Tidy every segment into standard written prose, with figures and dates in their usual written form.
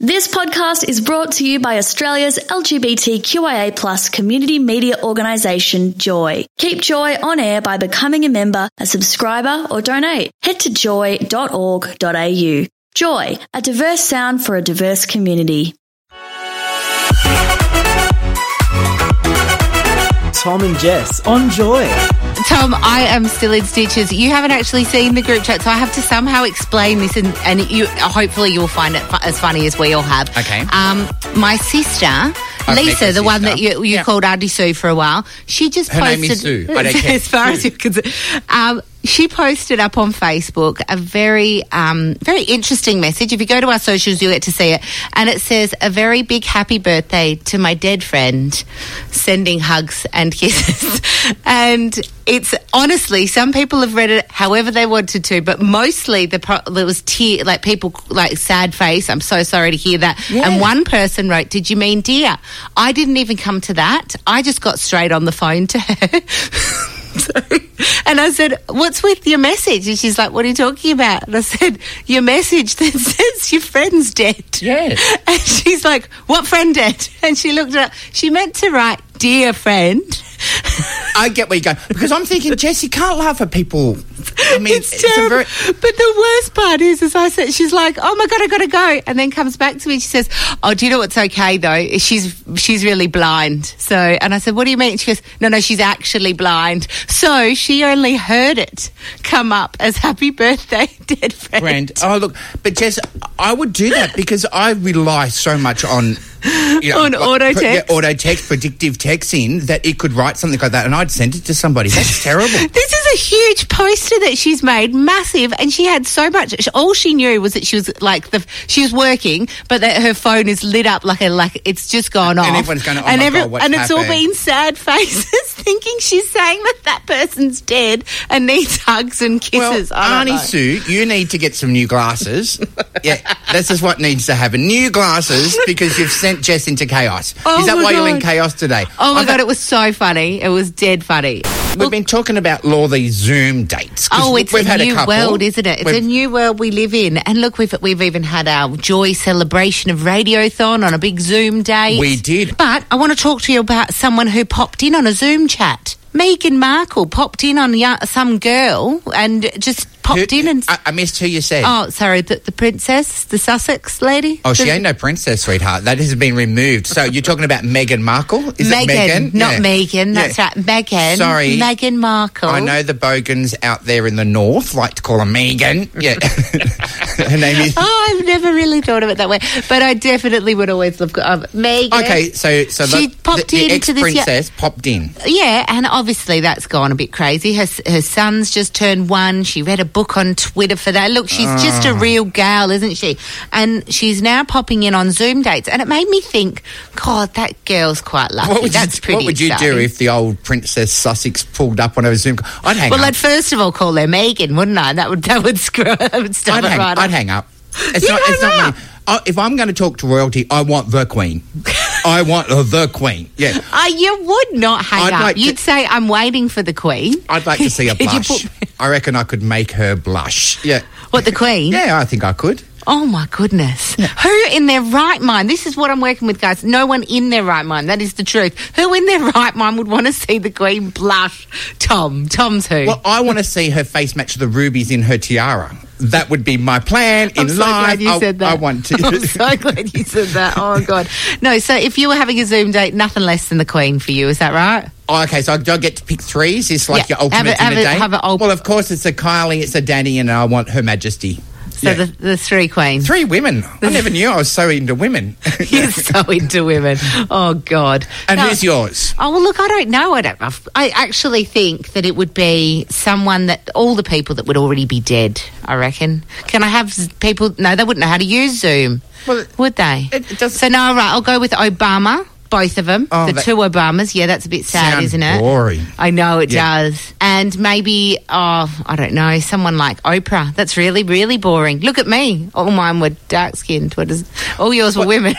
This podcast is brought to you by Australia's LGBTQIA+ community media organisation, Joy. Keep Joy on air by becoming a member, a subscriber or donate. Head to joy.org.au. Joy, a diverse sound for a diverse community. Tom and Jess on Joy. Tom, I am still in stitches. You haven't actually seen the group chat, so I have to somehow explain this, and you hopefully you'll find it as funny as we all have. Okay. My sister, Lisa, the one that you called Auntie Sue for a while, she just posted... Her name is Sue. I don't care. As far as you're concerned. She posted up on Facebook a very interesting message. If you go to our socials, you'll get to see it. And it says, "A very big happy birthday to my dead friend, sending hugs and kisses." And it's honestly, some people have read it however they wanted to, but mostly there was people sad face. I'm so sorry to hear that. Yeah. And one person wrote, "Did you mean dear?" I didn't even come to that. I just got straight on the phone to her. And I said, "What's with your message?" And she's like, "What are you talking about?" And I said, "Your message that says your friend's dead." Yeah. And she's like, "What friend dead?" And she looked at it. She meant to write, "Dear friend." I get where you're going. Because I'm thinking, Jess, you can't laugh at people. I mean, it's terrible. But the worst part is I said, she's like, "Oh my God, I got to go." And then comes back to me. She says, "Oh, do you know what's okay though? She's really blind." So, and I said, "What do you mean?" She goes, No, she's actually blind. So she only heard it come up as "Happy birthday, dead friend." Oh, look, but Jess, I would do that because I rely so much on... on auto text? Auto text, predictive texting, that it could write something like that and I'd send it to somebody. That's terrible. This is a huge poster that she's made, massive, and she had so much. All she knew was that she was she was working, but that her phone is lit up like it's just gone off. And everyone's going, God, what's and it's happened? all been sad faces, thinking she's saying that person's dead and needs hugs and kisses. Well, Auntie Sue, you need to get some new glasses. Yeah, this is what needs to happen. New glasses, because you've sent Jess into chaos. Oh, is that why you're in chaos today? Oh my God, it was so funny. It was dead funny. We've been talking about these Zoom dates. Oh, it's a new world, isn't it? It's a new world we live in. And look, we've even had our Joy celebration of Radiothon on a big Zoom date. We did. But I want to talk to you about someone who popped in on a Zoom chat. Meghan Markle popped in on some girl and just popped in and... I missed who you said. Oh, sorry, the princess, the Sussex lady. Oh, she ain't no princess, sweetheart. That has been removed. So you're talking about Meghan Markle? Is it Meghan? Not Megan. That's right, Meghan. Sorry. Meghan Markle. I know the bogans out there in the north like to call her Megan. Yeah. Her name is... Oh, I've never really thought of it that way. But I definitely would always love Megan. Okay, so she popped in to this... The ex-princess popped in. Yeah, and obviously that's gone a bit crazy. Her son's just turned 1. She read a book on Twitter for that. Look, she's just a real gal, isn't she? And she's now popping in on Zoom dates. And it made me think, God, that girl's quite lucky. What would you do if the old Princess Sussex pulled up on her Zoom? I'd hang up. Well, I'd first of all call her Megan, wouldn't I? That would screw her. That would stop it right. I'd hang up. It's not me. If I'm going to talk to royalty, I want the Queen. I want the Queen. Yeah. You would not hang up. You'd say, "I'm waiting for the Queen." I'd like to see her blush. I reckon I could make her blush. Yeah. What, the Queen? Yeah, I think I could. Oh, my goodness. Yeah. Who in their right mind, this is what I'm working with, guys, no one in their right mind, that is the truth. Who in their right mind would want to see the Queen blush? Tom's who? Well, I want to see her face match the rubies in her tiara. That would be my plan in life. I'm so glad you said that. I want to. I'm so glad you said that. Oh, God. No, so if you were having a Zoom date, nothing less than the Queen for you, is that right? Oh, okay, so do I get to pick 3s? It's like your ultimate dinner date? Well, of course, it's a Kylie, it's a Danny, and I want Her Majesty. So the 3 queens. 3 women. I never knew I was so into women. You're so into women. Oh, God. And who's yours? Oh, well, look, I don't know. I actually think that it would be someone that all the people that would already be dead, I reckon. Can I have people... No, they wouldn't know how to use Zoom, would they? It doesn't... So, no, right, I'll go with Obama. Both of them. The 2 Obamas. Yeah, that's a bit sad, isn't it? Boring. I know it does. And maybe, I don't know, someone like Oprah. That's really, really boring. Look at me. All mine were dark-skinned. All yours were women.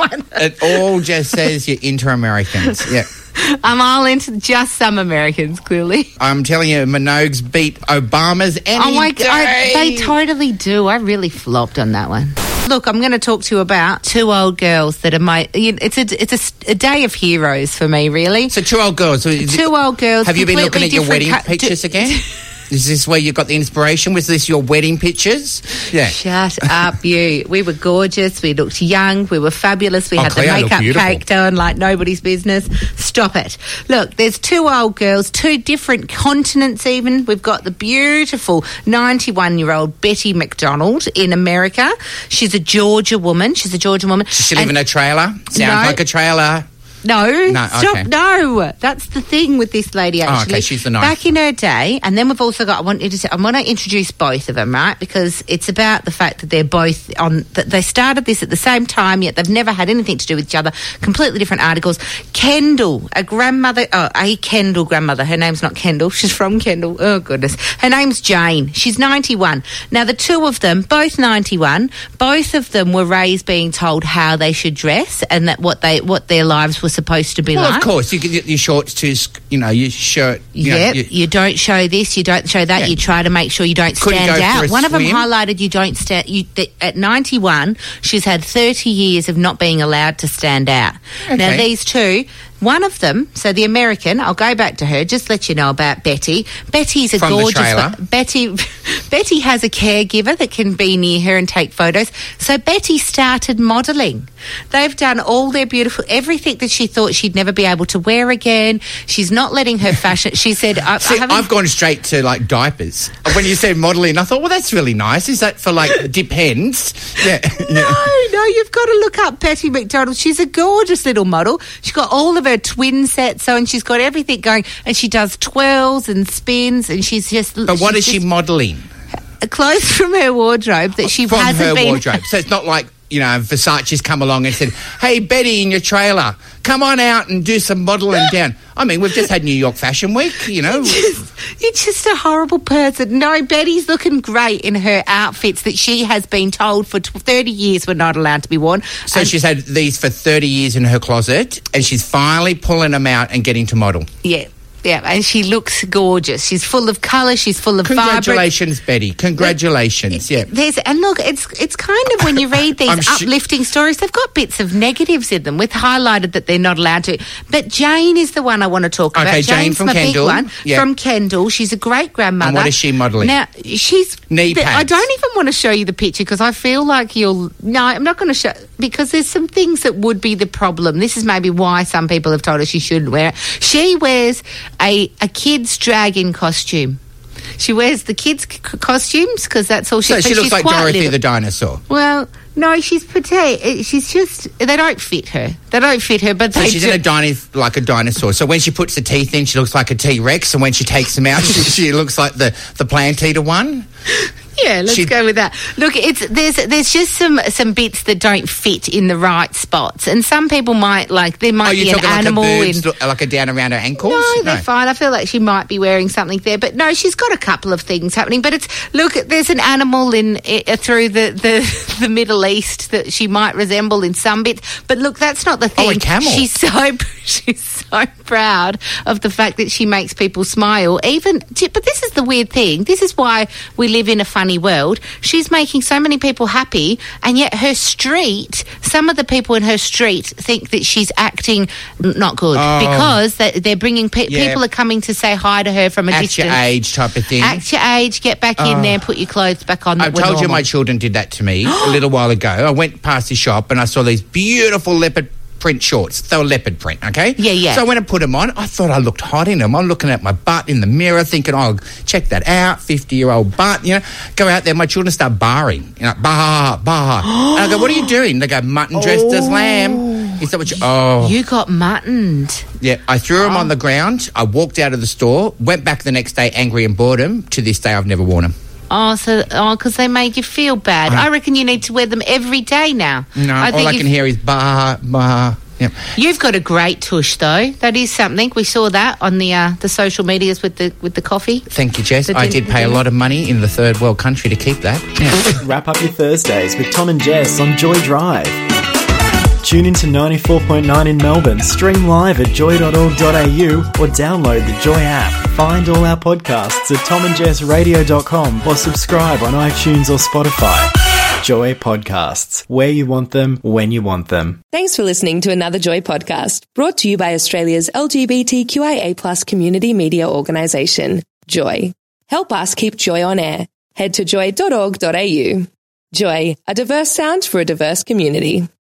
It all just says you're inter-Americans. Yeah. I'm all into just some Americans, clearly. I'm telling you, Minogues beat Obama's any day. They totally do. I really flopped on that one. Look, I'm going to talk to you about two old girls that are it's a day of heroes for me, really. So 2 old girls. Two old girls. Have you been looking at your completely wedding different pictures again? Is this where you got the inspiration? Was this your wedding pictures? Yeah. Shut up, you. We were gorgeous. We looked young. We were fabulous. We had the Cleo looked makeup beautiful. caked on like nobody's business. Stop it. Look, there's two old girls, two different continents even. We've got the beautiful 91-year-old Betty McDonald in America. She's a Georgia woman. Does she live in a trailer? Sounds No. like a trailer. No, stop. Okay. No, that's the thing with this lady. Actually, okay, she's the nice. Back in her day, and then we've also got. I want to introduce both of them, right? Because it's about the fact that they're both on. That they started this at the same time, yet they've never had anything to do with each other. Completely different articles. Kendall, a Kendall grandmother. Her name's not Kendall. She's from Kendall. Oh goodness. Her name's Jane. She's 91. Now the two of them, both 91. Both of them were raised being told how they should dress and that what their lives were supposed to be Well, like. of course, you can get your shorts to, your shirt. You don't show this, you don't show that. Yeah. You try to make sure you don't Couldn't stand go for out. a One of them swim. highlighted you don't stand. At 91, she's had 30 years of not being allowed to stand out. Okay. Now these two. One of them, so the American, I'll go back to her, just let you know about Betty. Betty's a From the gorgeous... trailer. Betty has a caregiver that can be near her and take photos. So Betty started modelling. They've done all their beautiful... Everything that she thought she'd never be able to wear again. She's not letting her fashion... She said... I've gone straight to, diapers. When you said modelling, I thought, well, that's really nice. Is that for, depends? Yeah. No, you've got to look up Betty McDonald. She's a gorgeous little model. She's got all of her twin sets on. She's got everything going, and she does twirls and spins, and she's just... But what is she modelling? Clothes from her wardrobe that she From hasn't her been... wardrobe. So it's not like, Versace's come along and said, hey, Betty, in your trailer, come on out and do some modelling down. I mean, we've just had New York Fashion Week, You're just a horrible person. No, Betty's looking great in her outfits that she has been told for 30 years were not allowed to be worn. So And- she's had these for 30 years in her closet, and she's finally pulling them out and getting to model. Yeah, and she looks gorgeous. She's full of colour. She's full of Congratulations, Betty. Congratulations. Yeah. And look, it's kind of when you read these uplifting stories, they've got bits of negatives in them with highlighted that they're not allowed to. But Jane is the one I want to talk about. Okay, Jane Jane's from my Kendall. big one. Yeah. From Kendall. She's a great grandmother. And what is she modelling? Now, she's... Knee pads. I don't even want to show you the picture because I feel like you'll... No, I'm not going to show... Because there's some things that would be the problem. This is maybe why some people have told her she shouldn't wear it. She wears a kid's dragon costume. She wears the kids' costumes because that's all she... So she looks like Dorothy little. the dinosaur. Well, no, she's petite. She's just... They don't fit her. But So they she's do. like a dinosaur. So when she puts the teeth in, she looks like a T-Rex, and when she takes them out, she looks like the plant eater one. Yeah, let's go with that. Look, there's just some bits that don't fit in the right spots, and some people might there might be an animal like a down around her ankles. No, they're fine. I feel like she might be wearing something there, but no, she's got a couple of things happening. But there's an animal through the Middle East that she might resemble in some bits. But look, that's not the thing. Oh, a camel. She's so proud of the fact that she makes people smile. But this is the weird thing. This is why we live in a funny world. She's making so many people happy, and yet her street, some of the people in her street think that she's acting not good because they're bringing people are coming to say hi to her from a distance. Act your age type of thing. Act your age, get back in there, put your clothes back on. I told you my children did that to me a little while ago. I went past the shop and I saw these beautiful leopard print shorts. They were leopard print, okay? Yeah. So I went and put them on. I thought I looked hot in them. I'm looking at my butt in the mirror thinking, check that out, 50-year-old butt, Go out there, my children start barring, bah. And I go, what are you doing? They go, mutton dressed as lamb. Is that what you... You got muttoned. Yeah, I threw them on the ground. I walked out of the store, went back the next day angry and bought them. To this day, I've never worn them. Because they made you feel bad. I reckon you need to wear them every day now. No, all I can hear is bah. Yeah. You've got a great tush, though. That is something. We saw that on the social medias with the coffee. Thank you, Jess. I did pay a lot of money in the third world country to keep that. Yeah. Wrap up your Thursdays with Tom and Jess on Joy Drive. Tune into 94.9 in Melbourne, stream live at joy.org.au or download the Joy app. Find all our podcasts at tomandjessradio.com or subscribe on iTunes or Spotify. Joy Podcasts, where you want them, when you want them. Thanks for listening to another Joy podcast, brought to you by Australia's LGBTQIA+ community media organisation, Joy. Help us keep Joy on air. Head to joy.org.au. Joy, a diverse sound for a diverse community.